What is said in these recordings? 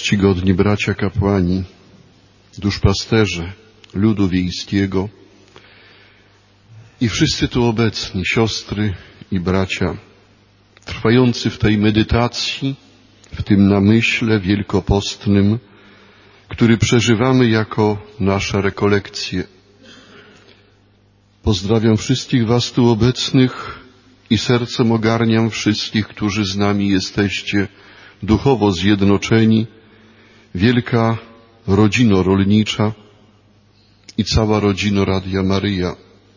Czcigodni bracia kapłani, duszpasterze ludu wiejskiego i wszyscy tu obecni, siostry i bracia, trwający w tej medytacji, w tym namyśle wielkopostnym, który przeżywamy jako nasze rekolekcje. Pozdrawiam wszystkich was tu obecnych i sercem ogarniam wszystkich, którzy z nami jesteście duchowo zjednoczeni, wielka rodzino rolnicza i cała rodzina Radia Maryja.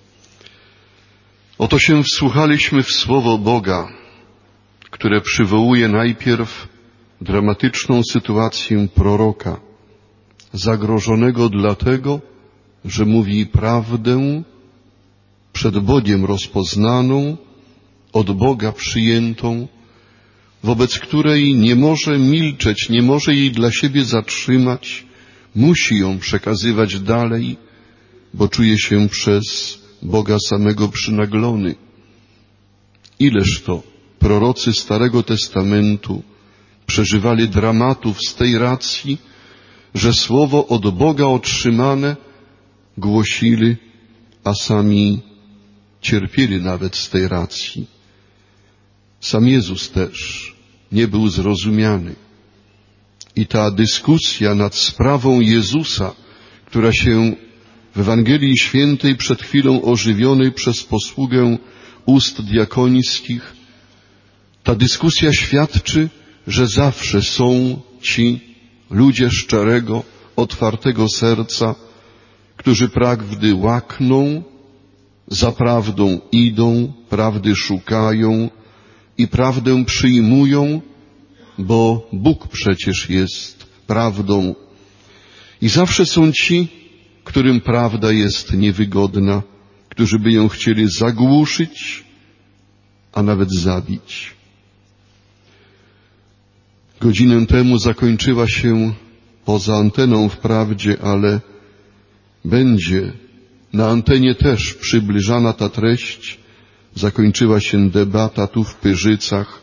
Oto się wsłuchaliśmy w Słowo Boga, które przywołuje najpierw dramatyczną sytuację proroka, zagrożonego dlatego, że mówi prawdę przed Bogiem rozpoznaną, od Boga przyjętą, wobec której nie może milczeć, nie może jej dla siebie zatrzymać, musi ją przekazywać dalej, bo czuje się przez Boga samego przynaglony. Ileż to prorocy Starego Testamentu przeżywali dramatów z tej racji, że słowo od Boga otrzymane głosili, a sami cierpieli nawet z tej racji. Sam Jezus też nie był zrozumiany. I ta dyskusja nad sprawą Jezusa, która się w Ewangelii Świętej przed chwilą ożywionej przez posługę ust diakońskich, ta dyskusja świadczy, że zawsze są ci ludzie szczerego, otwartego serca, którzy prawdy łakną, za prawdą idą, prawdy szukają i prawdę przyjmują, bo Bóg przecież jest prawdą. I zawsze są ci, którym prawda jest niewygodna, którzy by ją chcieli zagłuszyć, a nawet zabić. Godzinę temu zakończyła się poza anteną wprawdzie, ale będzie na antenie też przybliżana ta treść. Zakończyła się debata tu w Pyrzycach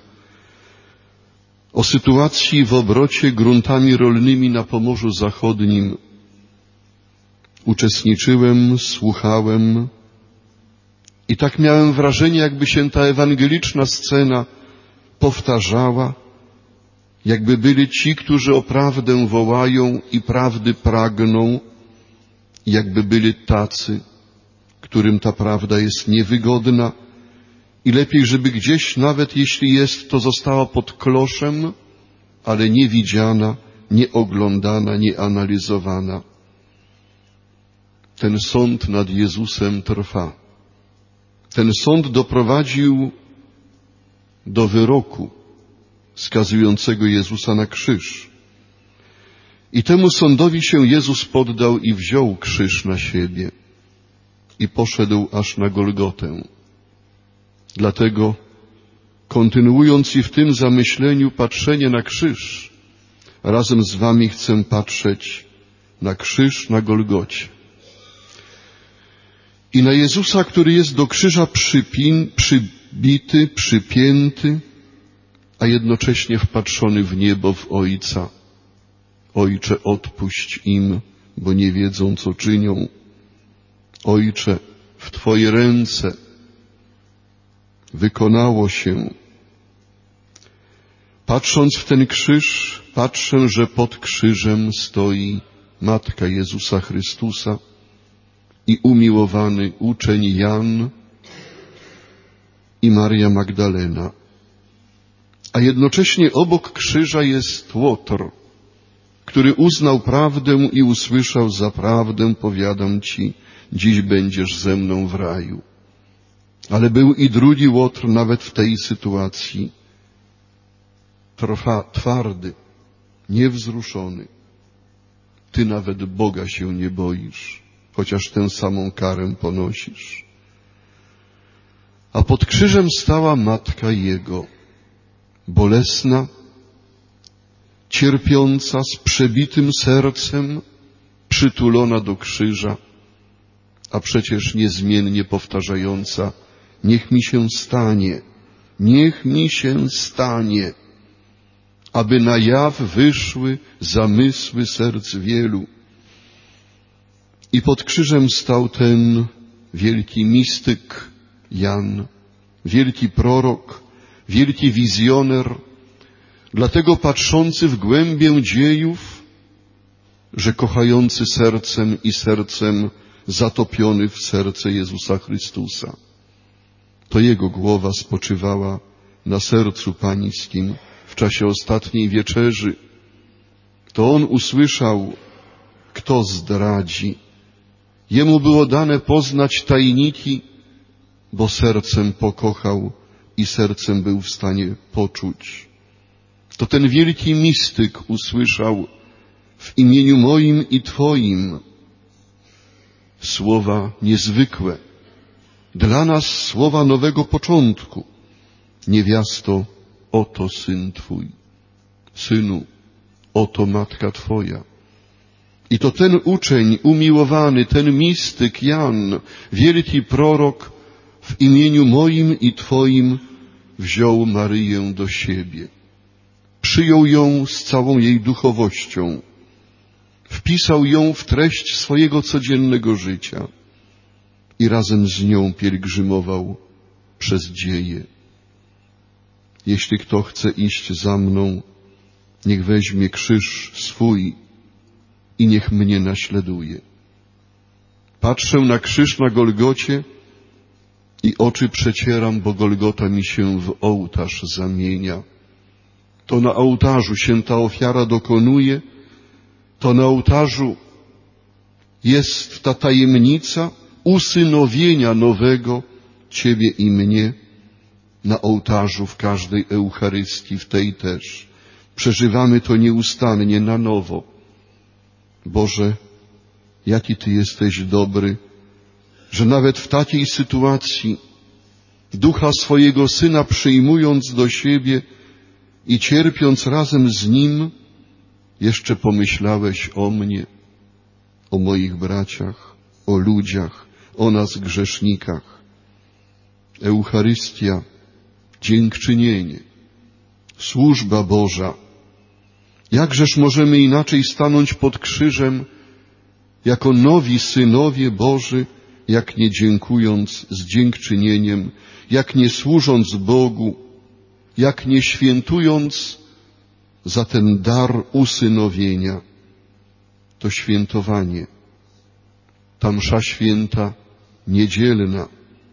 o sytuacji w obrocie gruntami rolnymi na Pomorzu Zachodnim. Uczestniczyłem, słuchałem i tak miałem wrażenie, jakby się ta ewangeliczna scena powtarzała, jakby byli ci, którzy o prawdę wołają i prawdy pragną, jakby byli tacy, którym ta prawda jest niewygodna i lepiej, żeby gdzieś, nawet jeśli jest, to została pod kloszem, ale nie widziana, nie oglądana, nie analizowana. Ten sąd nad Jezusem trwa. Ten sąd doprowadził do wyroku skazującego Jezusa na krzyż. I temu sądowi się Jezus poddał i wziął krzyż na siebie i poszedł aż na Golgotę. Dlatego, kontynuując i w tym zamyśleniu patrzenie na krzyż, razem z wami chcę patrzeć na krzyż na Golgocie. I na Jezusa, który jest do krzyża przybity, przypięty, a jednocześnie wpatrzony w niebo, w Ojca. Ojcze, odpuść im, bo nie wiedzą, co czynią. Ojcze, w Twoje ręce wykonało się. Patrząc w ten krzyż, patrzę, że pod krzyżem stoi Matka Jezusa Chrystusa i umiłowany uczeń Jan i Maria Magdalena. A jednocześnie obok krzyża jest Łotr, który uznał prawdę i usłyszał: zaprawdę powiadam ci, dziś będziesz ze mną w raju. Ale był i drugi Łotr nawet w tej sytuacji. Twardy, niewzruszony. Ty nawet Boga się nie boisz, chociaż tę samą karę ponosisz. A pod krzyżem stała Matka Jego, bolesna, cierpiąca, z przebitym sercem, przytulona do krzyża, a przecież niezmiennie powtarzająca: niech mi się stanie, niech mi się stanie. aby na jaw wyszły zamysły serc wielu. I pod krzyżem stał ten wielki mistyk Jan, wielki prorok, wielki wizjoner, dlatego patrzący w głębię dziejów, że kochający sercem i sercem zatopiony w serce Jezusa Chrystusa. To Jego głowa spoczywała na sercu pańskim w czasie ostatniej wieczerzy. To On usłyszał, kto zdradzi. Jemu było dane poznać tajniki, bo sercem pokochał i sercem był w stanie poczuć. To ten wielki mistyk usłyszał w imieniu moim i Twoim słowa niezwykłe, dla nas słowa nowego początku. Niewiasto, oto Syn Twój. Synu, oto Matka Twoja. I to ten uczeń umiłowany, ten mistyk Jan, wielki prorok, w imieniu moim i Twoim wziął Maryję do siebie. Przyjął ją z całą jej duchowością. Wpisał ją w treść swojego codziennego życia i razem z nią pielgrzymował przez dzieje. Jeśli kto chce iść za mną, niech weźmie krzyż swój i niech mnie naśladuje. Patrzę na krzyż na Golgocie i oczy przecieram, bo Golgota mi się w ołtarz zamienia. To na ołtarzu się ta ofiara dokonuje, to na ołtarzu jest ta tajemnica usynowienia nowego Ciebie i mnie. Na ołtarzu w każdej Eucharystii, w tej też. Przeżywamy to nieustannie na nowo. Boże, jaki Ty jesteś dobry, że nawet w takiej sytuacji ducha swojego Syna przyjmując do siebie i cierpiąc razem z Nim, jeszcze pomyślałeś o mnie, o moich braciach, o ludziach, o nas grzesznikach. Eucharystia, dziękczynienie, służba Boża. Jakżeż możemy inaczej stanąć pod krzyżem jako nowi synowie Boży, jak nie dziękując z dziękczynieniem, jak nie służąc Bogu, jak nie świętując za ten dar usynowienia. To świętowanie, ta msza święta niedzielna.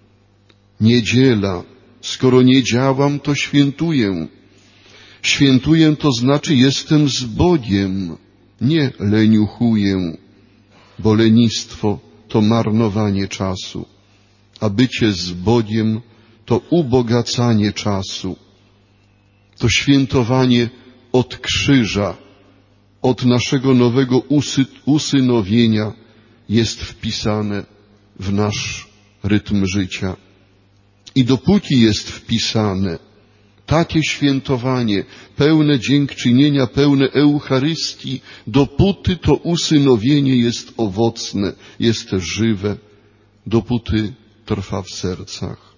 Niedziela, skoro nie działam, to świętuję. Świętuję to znaczy jestem z Bogiem, nie leniuchuję, bo lenistwo to marnowanie czasu, a bycie z Bogiem to ubogacanie czasu. To świętowanie od krzyża, od naszego nowego usynowienia jest wpisane w nasz rytm życia. I dopóki jest wpisane takie świętowanie, pełne dziękczynienia, pełne Eucharystii, dopóty to usynowienie jest owocne, jest żywe, dopóty trwa w sercach.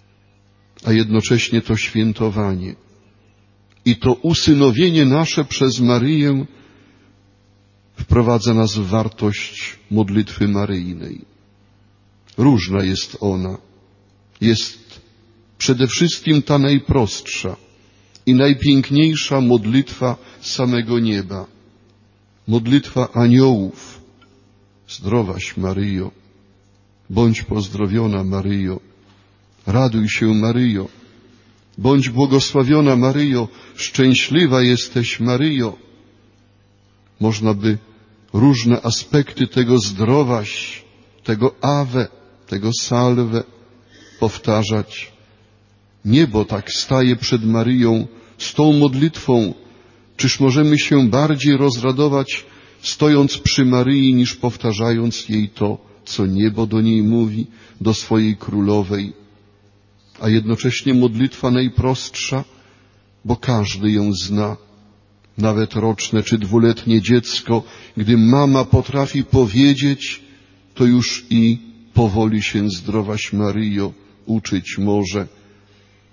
A jednocześnie to świętowanie i to usynowienie nasze przez Maryję wprowadza nas w wartość modlitwy maryjnej. Różna jest ona. Jest przede wszystkim ta najprostsza i najpiękniejsza modlitwa samego nieba. Modlitwa aniołów. Zdrowaś Maryjo, bądź pozdrowiona Maryjo, raduj się Maryjo, bądź błogosławiona Maryjo, szczęśliwa jesteś Maryjo. Można by różne aspekty tego zdrowaś, tego Ave, tego Salve powtarzać. Niebo tak staje przed Maryją z tą modlitwą. Czyż możemy się bardziej rozradować, stojąc przy Maryi, niż powtarzając jej to, co niebo do niej mówi, do swojej królowej. A jednocześnie modlitwa najprostsza, bo każdy ją zna. Nawet roczne czy dwuletnie dziecko, gdy mama potrafi powiedzieć, to już i powoli się zdrowaś Maryjo uczyć może.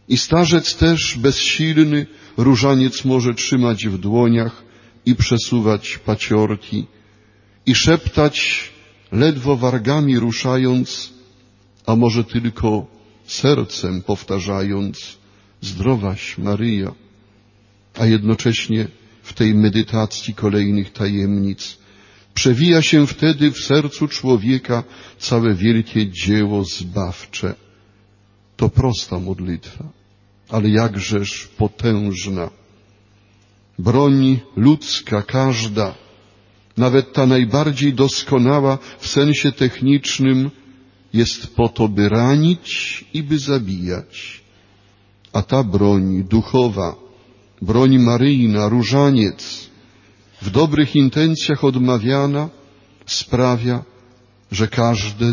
I starzec też bezsilny różaniec może trzymać w dłoniach i przesuwać paciorki i szeptać, ledwo wargami ruszając, a może tylko sercem powtarzając: zdrowaś Maryja, a jednocześnie w tej medytacji kolejnych tajemnic przewija się wtedy w sercu człowieka całe wielkie dzieło zbawcze. To prosta modlitwa, ale jakżeż potężna. Broń ludzka każda, nawet ta najbardziej doskonała w sensie technicznym, jest po to, by ranić i by zabijać. A ta broń duchowa, broń maryjna, różaniec, w dobrych intencjach odmawiana, sprawia, że każde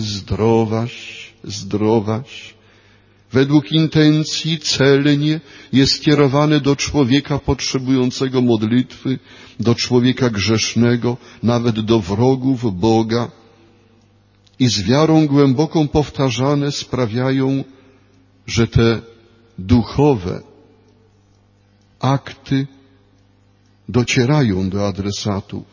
zdrowaś, według intencji celnie jest kierowane do człowieka potrzebującego modlitwy, do człowieka grzesznego, nawet do wrogów Boga, i z wiarą głęboką powtarzane sprawiają, że te duchowe akty docierają do adresatów.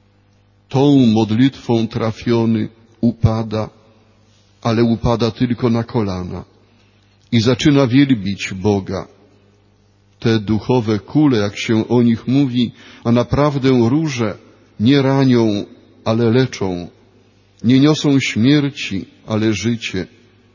Tą modlitwą trafiony upada, ale upada tylko na kolana i zaczyna wielbić Boga. Te duchowe kule, jak się o nich mówi, a naprawdę róże, nie ranią, ale leczą, nie niosą śmierci, ale życie.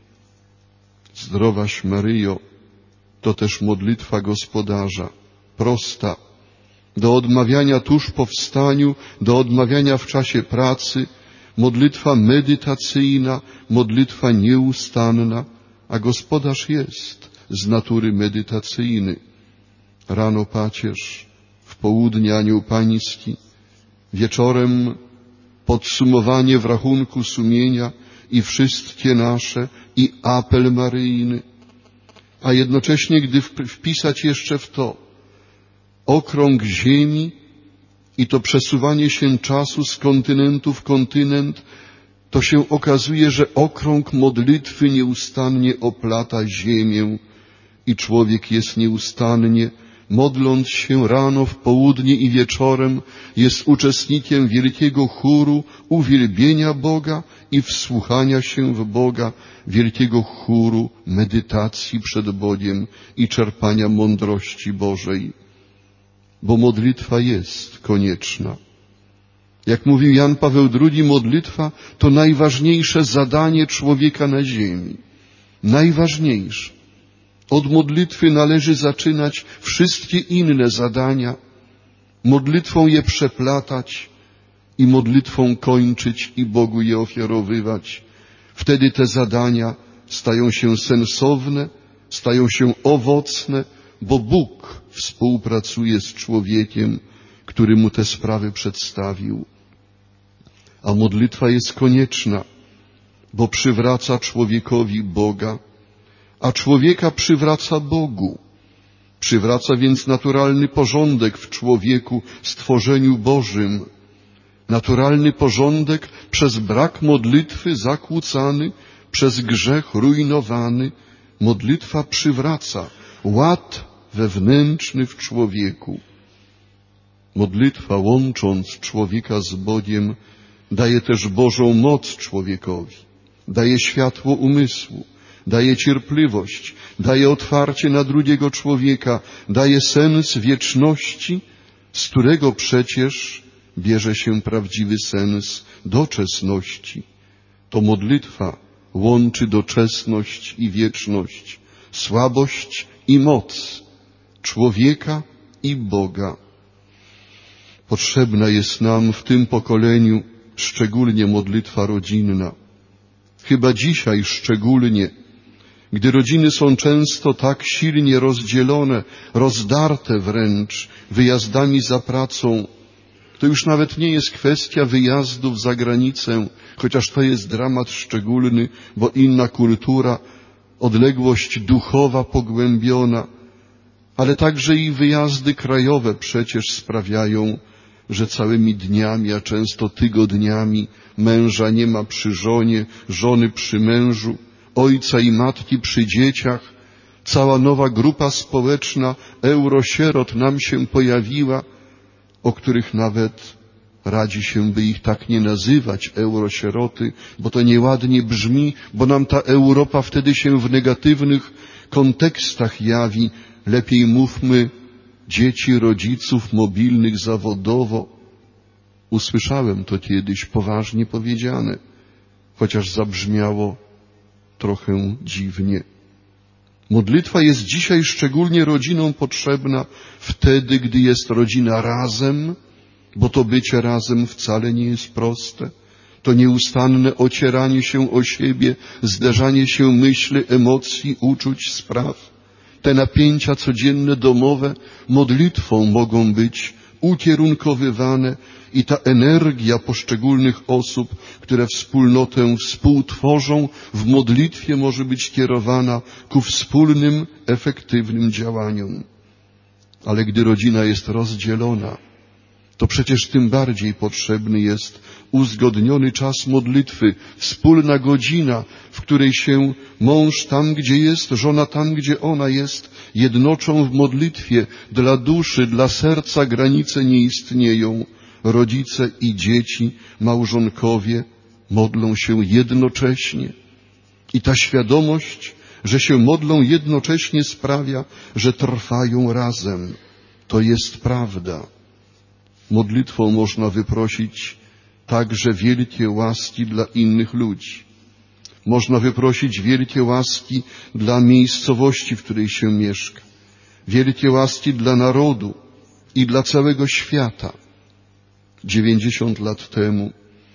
Zdrowaś Maryjo, to też modlitwa gospodarza, prosta, do odmawiania tuż po wstaniu, do odmawiania w czasie pracy, modlitwa medytacyjna, modlitwa nieustanna, a gospodarz jest z natury medytacyjny. Rano pacierz, w południe anioł pański, wieczorem podsumowanie w rachunku sumienia i wszystkie nasze i apel maryjny, a jednocześnie, gdy wpisać jeszcze w to okrąg ziemi i to przesuwanie się czasu z kontynentu w kontynent, to się okazuje, że okrąg modlitwy nieustannie oplata ziemię i człowiek jest nieustannie, modląc się rano, w południe i wieczorem, jest uczestnikiem wielkiego chóru uwielbienia Boga i wsłuchania się w Boga, wielkiego chóru medytacji przed Bogiem i czerpania mądrości Bożej. Bo modlitwa jest konieczna. Jak mówił Jan Paweł II, modlitwa to najważniejsze zadanie człowieka na ziemi. Najważniejsze. Od modlitwy należy zaczynać wszystkie inne zadania, modlitwą je przeplatać i modlitwą kończyć i Bogu je ofiarowywać. Wtedy te zadania stają się sensowne, stają się owocne, bo Bóg współpracuje z człowiekiem, który mu te sprawy przedstawił. A modlitwa jest konieczna, bo przywraca człowiekowi Boga, a człowieka przywraca Bogu. Przywraca więc naturalny porządek w człowieku, stworzeniu Bożym. Naturalny porządek przez brak modlitwy zakłócany, przez grzech rujnowany. Modlitwa przywraca ład wewnętrzny w człowieku. Modlitwa, łącząc człowieka z Bogiem, daje też Bożą moc człowiekowi, daje światło umysłu, daje cierpliwość, daje otwarcie na drugiego człowieka, daje sens wieczności, z którego przecież bierze się prawdziwy sens doczesności. To modlitwa łączy doczesność i wieczność, słabość i moc, człowieka i Boga. Potrzebna jest nam w tym pokoleniu szczególnie modlitwa rodzinna. Chyba dzisiaj szczególnie, gdy rodziny są często tak silnie rozdzielone, rozdarte wręcz wyjazdami za pracą, to już nawet nie jest kwestia wyjazdów za granicę, chociaż to jest dramat szczególny, bo inna kultura, odległość duchowa pogłębiona, ale także i wyjazdy krajowe przecież sprawiają, że całymi dniami, a często tygodniami męża nie ma przy żonie, żony przy mężu, ojca i matki przy dzieciach. Cała nowa grupa społeczna eurosierot nam się pojawiła, o których nawet radzi się, by ich tak nie nazywać, eurosieroty, bo to nieładnie brzmi, bo nam ta Europa wtedy się w negatywnych kontekstach jawi. Lepiej mówmy dzieci rodziców mobilnych zawodowo. Usłyszałem to kiedyś poważnie powiedziane, chociaż zabrzmiało trochę dziwnie. Modlitwa jest dzisiaj szczególnie rodzinom potrzebna wtedy, gdy jest rodzina razem, bo to bycie razem wcale nie jest proste. To nieustanne ocieranie się o siebie, zderzanie się myśli, emocji, uczuć, spraw. Te napięcia codzienne domowe modlitwą mogą być ukierunkowywane i ta energia poszczególnych osób, które wspólnotę współtworzą, w modlitwie może być kierowana ku wspólnym, efektywnym działaniom. Ale gdy rodzina jest rozdzielona, to przecież tym bardziej potrzebny jest uzgodniony czas modlitwy, wspólna godzina, w której się mąż tam, gdzie jest, żona tam, gdzie ona jest, jednoczą w modlitwie. Dla duszy, dla serca granice nie istnieją. Rodzice i dzieci, małżonkowie modlą się jednocześnie. I ta świadomość, że się modlą jednocześnie, sprawia, że trwają razem. To jest prawda. Modlitwą można wyprosić także wielkie łaski dla innych ludzi. Można wyprosić wielkie łaski dla miejscowości, w której się mieszka. Wielkie łaski dla narodu i dla całego świata. 90 lat temu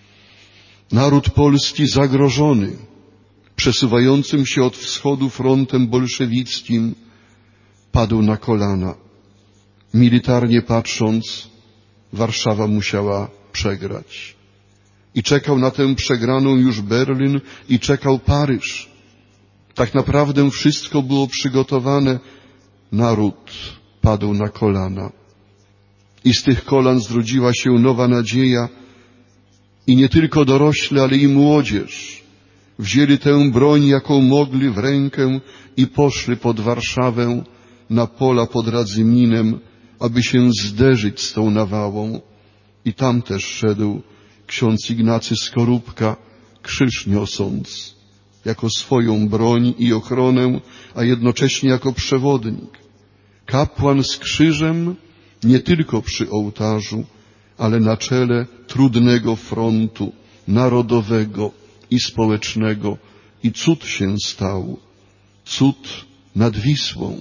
naród polski zagrożony przesuwającym się od wschodu frontem bolszewickim padł na kolana. Militarnie patrząc, Warszawa musiała przegrać. I czekał na tę przegraną już Berlin i czekał Paryż. Tak naprawdę wszystko było przygotowane. Naród padł na kolana. I z tych kolan zrodziła się nowa nadzieja. I nie tylko dorośli, ale i młodzież wzięli tę broń, jaką mogli, w rękę i poszli pod Warszawę na pola pod Radzyminem, aby się zderzyć z tą nawałą. I tam też szedł ksiądz Ignacy Skorupka, krzyż niosąc, jako swoją broń i ochronę, a jednocześnie jako przewodnik. Kapłan z krzyżem nie tylko przy ołtarzu, ale na czele trudnego frontu narodowego i społecznego. I cud się stał. Cud nad Wisłą.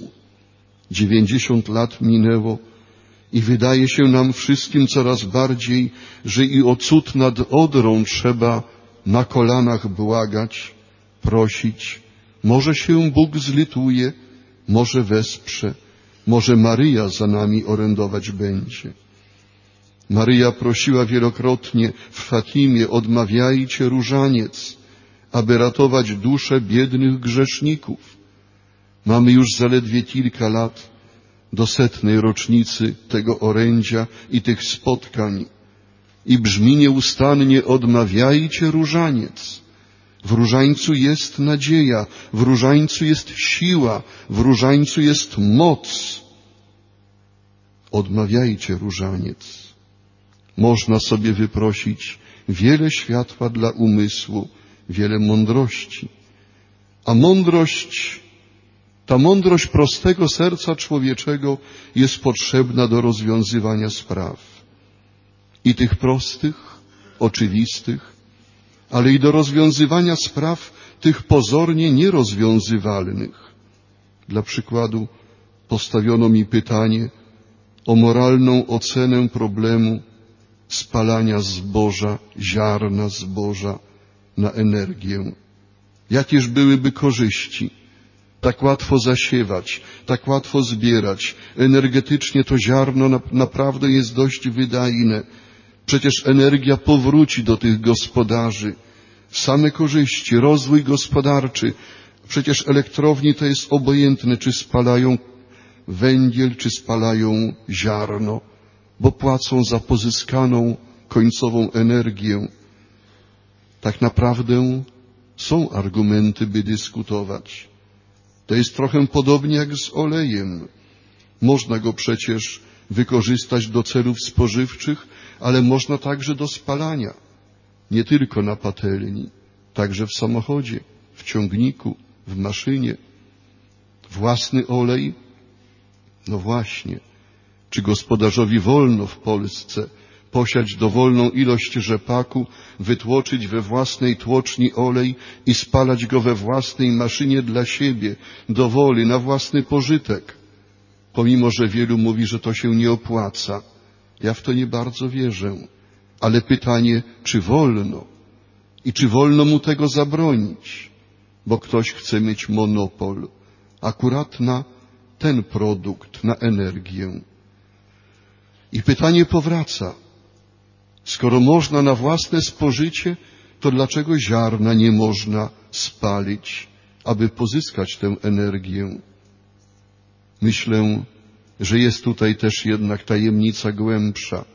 90 lat minęło i wydaje się nam wszystkim coraz bardziej, że i o cud nad Odrą trzeba na kolanach błagać, prosić. Może się Bóg zlituje, może wesprze, może Maryja za nami orędować będzie. Maryja prosiła wielokrotnie w Fatimie: odmawiajcie różaniec, aby ratować dusze biednych grzeszników. Mamy już zaledwie kilka lat do 100. rocznicy tego orędzia i tych spotkań. I brzmi nieustannie: odmawiajcie różaniec. W różańcu jest nadzieja, w różańcu jest siła, w różańcu jest moc. Odmawiajcie różaniec. Można sobie wyprosić wiele światła dla umysłu, wiele mądrości. A ta mądrość prostego serca człowieczego jest potrzebna do rozwiązywania spraw. I tych prostych, oczywistych, ale i do rozwiązywania spraw tych pozornie nierozwiązywalnych. Dla przykładu postawiono mi pytanie o moralną ocenę problemu spalania zboża, ziarna zboża na energię. Jakież byłyby korzyści? Tak łatwo zasiewać, tak łatwo zbierać. Energetycznie to ziarno naprawdę jest dość wydajne. Przecież energia powróci do tych gospodarzy. Same korzyści, rozwój gospodarczy. Przecież elektrowni to jest obojętne, czy spalają węgiel, czy spalają ziarno, bo płacą za pozyskaną końcową energię. Tak naprawdę są argumenty, by dyskutować. To jest trochę podobnie jak z olejem. Można go przecież wykorzystać do celów spożywczych, ale można także do spalania. Nie tylko na patelni, także w samochodzie, w ciągniku, w maszynie. Własny olej? No właśnie. Czy gospodarzowi wolno w Polsce posiać dowolną ilość rzepaku, wytłoczyć we własnej tłoczni olej i spalać go we własnej maszynie dla siebie, do woli, na własny pożytek? Pomimo że wielu mówi, że to się nie opłaca. Ja w to nie bardzo wierzę. Ale pytanie, czy wolno? I czy wolno mu tego zabronić? Bo ktoś chce mieć monopol akurat na ten produkt, na energię. I pytanie powraca. Skoro można na własne spożycie, to dlaczego ziarna nie można spalić, aby pozyskać tę energię? Myślę, że jest tutaj też jednak tajemnica głębsza.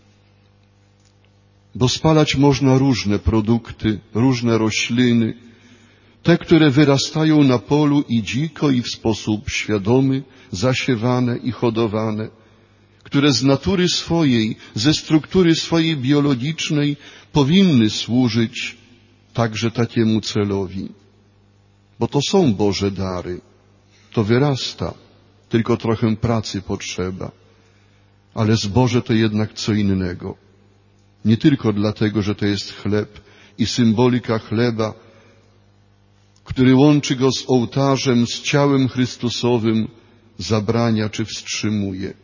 Bo spalać można różne produkty, różne rośliny, te, które wyrastają na polu i dziko i w sposób świadomy, zasiewane i hodowane, które z natury swojej, ze struktury swojej biologicznej powinny służyć także takiemu celowi. Bo to są Boże dary. To wyrasta, tylko trochę pracy potrzeba. Ale zboże to jednak co innego. Nie tylko dlatego, że to jest chleb i symbolika chleba, który łączy go z ołtarzem, z ciałem Chrystusowym, zabrania czy wstrzymuje.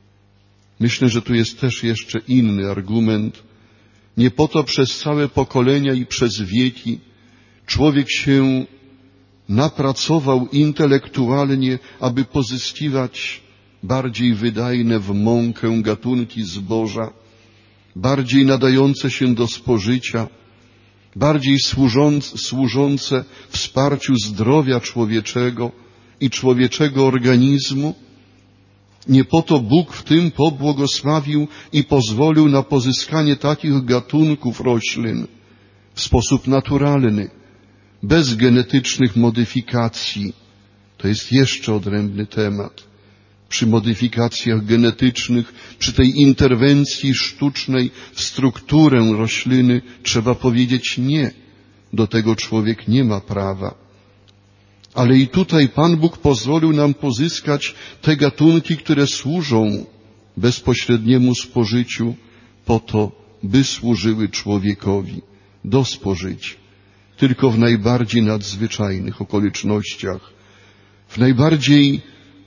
Myślę, że tu jest też jeszcze inny argument. Nie po to przez całe pokolenia i przez wieki człowiek się napracował intelektualnie, aby pozyskiwać bardziej wydajne w mąkę gatunki zboża, bardziej nadające się do spożycia, bardziej służące wsparciu zdrowia człowieczego i człowieczego organizmu. Nie po to Bóg w tym pobłogosławił i pozwolił na pozyskanie takich gatunków roślin w sposób naturalny, bez genetycznych modyfikacji. To jest jeszcze odrębny temat. Przy modyfikacjach genetycznych, przy tej interwencji sztucznej w strukturę rośliny trzeba powiedzieć nie. Do tego człowiek nie ma prawa. Ale i tutaj Pan Bóg pozwolił nam pozyskać te gatunki, które służą bezpośredniemu spożyciu po to, by służyły człowiekowi do spożycia. Tylko w najbardziej nadzwyczajnych okolicznościach, w najbardziej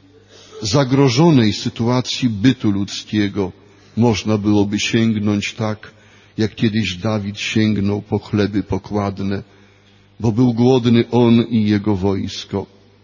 zagrożonej sytuacji bytu ludzkiego można byłoby sięgnąć tak, jak kiedyś Dawid sięgnął po chleby pokładne, bo był głodny on i jego wojsko.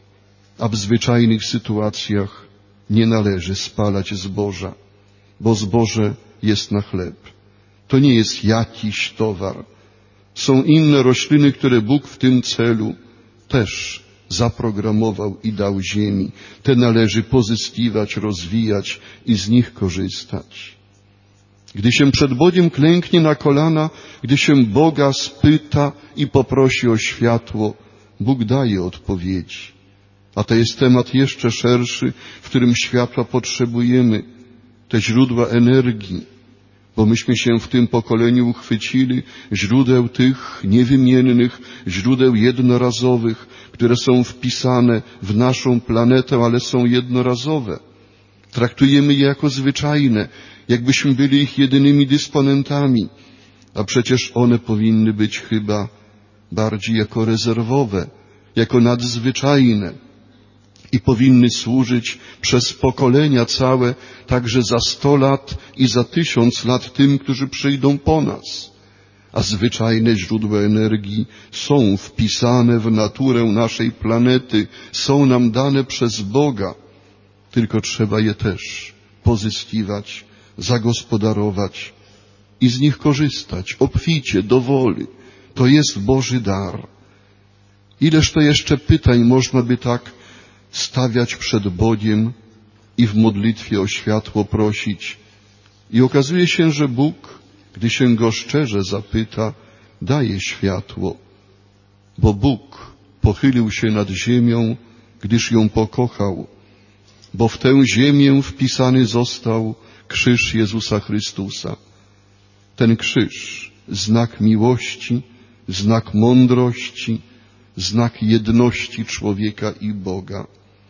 A w zwyczajnych sytuacjach nie należy spalać zboża, bo zboże jest na chleb. To nie jest jakiś towar. Są inne rośliny, które Bóg w tym celu też zaprogramował i dał ziemi. Te należy pozyskiwać, rozwijać i z nich korzystać. Gdy się przed Bogiem klęknie na kolana, gdy się Boga spyta i poprosi o światło, Bóg daje odpowiedzi. A to jest temat jeszcze szerszy, w którym światła potrzebujemy, te źródła energii, bo myśmy się w tym pokoleniu uchwycili źródeł tych niewymiennych, źródeł jednorazowych, które są wpisane w naszą planetę, ale są jednorazowe. Traktujemy je jako zwyczajne, jakbyśmy byli ich jedynymi dysponentami, a przecież one powinny być chyba bardziej jako rezerwowe, jako nadzwyczajne i powinny służyć przez pokolenia całe, także za 100 lat i za 1000 lat tym, którzy przyjdą po nas. A zwyczajne źródła energii są wpisane w naturę naszej planety, są nam dane przez Boga, tylko trzeba je też pozyskiwać, zagospodarować i z nich korzystać obficie, do woli. To jest Boży dar. Ileż to jeszcze pytań można by tak stawiać przed Bogiem i w modlitwie o światło prosić. I okazuje się, że Bóg, gdy się Go szczerze zapyta, daje światło, bo Bóg pochylił się nad ziemią gdyż ją pokochał, bo w tę ziemię wpisany został krzyż Jezusa Chrystusa. Ten krzyż, znak miłości, znak mądrości, znak jedności człowieka i Boga.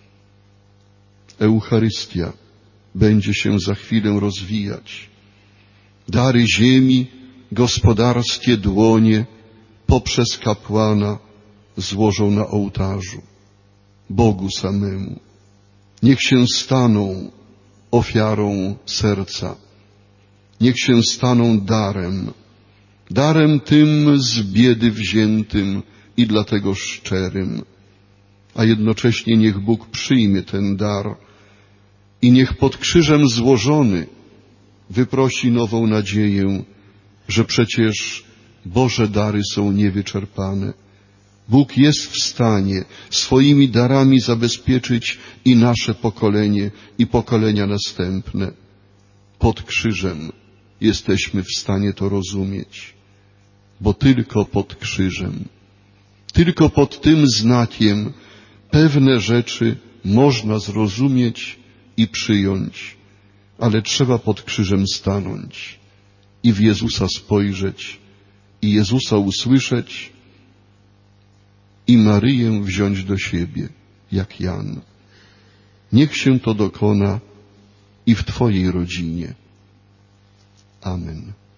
Eucharystia będzie się za chwilę rozwijać. Dary ziemi, gospodarskie dłonie poprzez kapłana złożą na ołtarzu Bogu samemu. Niech się staną ofiarą serca. Niech się staną darem tym z biedy wziętym i dlatego szczerym. A jednocześnie niech Bóg przyjmie ten dar i niech pod krzyżem złożony wyprosi nową nadzieję, że przecież Boże dary są niewyczerpane. Bóg jest w stanie swoimi darami zabezpieczyć i nasze pokolenie, i pokolenia następne. Pod krzyżem jesteśmy w stanie to rozumieć, bo tylko pod krzyżem, tylko pod tym znakiem pewne rzeczy można zrozumieć i przyjąć, ale trzeba pod krzyżem stanąć i w Jezusa spojrzeć, i Jezusa usłyszeć, i Maryję wziąć do siebie, jak Jan. Niech się to dokona i w Twojej rodzinie. Amen.